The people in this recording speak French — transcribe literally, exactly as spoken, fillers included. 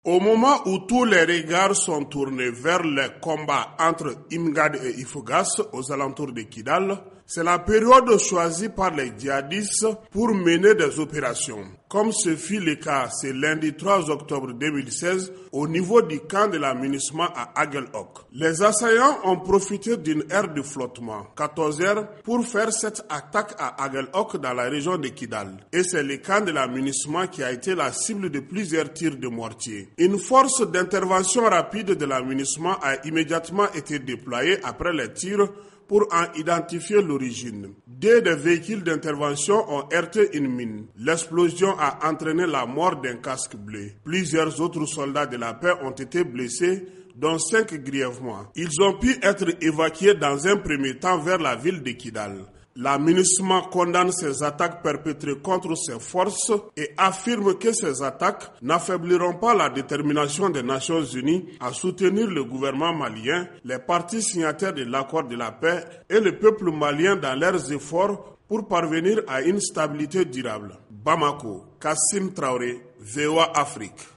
Au moment où tous les regards sont tournés vers le combat entre Imgad et Ifogas aux alentours de Kidal, c'est la période choisie par les djihadistes pour mener des opérations. Comme ce fut le cas ce lundi trois octobre deux mille seize au niveau du camp de la MINUSMA à Aguelhok. Les assaillants ont profité d'une ère de flottement, quatorze heures, pour faire cette attaque à Aguelhok dans la région de Kidal. Et c'est le camp de la MINUSMA qui a été la cible de plusieurs tirs de mortier. Une force d'intervention rapide de la MINUSMA a immédiatement été déployée après les tirs pour en identifier l'origine. Deux des véhicules d'intervention ont heurté une mine. L'explosion a entraîné la mort d'un casque bleu. Plusieurs autres soldats de la paix ont été blessés, dont cinq grièvement. Ils ont pu être évacués dans un premier temps vers la ville de Kidal. La MINUSMA condamne ces attaques perpétrées contre ses forces et affirme que ces attaques n'affaibliront pas la détermination des Nations Unies à soutenir le gouvernement malien, les parties signataires de l'accord de la paix et le peuple malien dans leurs efforts pour parvenir à une stabilité durable. Bamako, Kassim Traoré, V O A Afrique.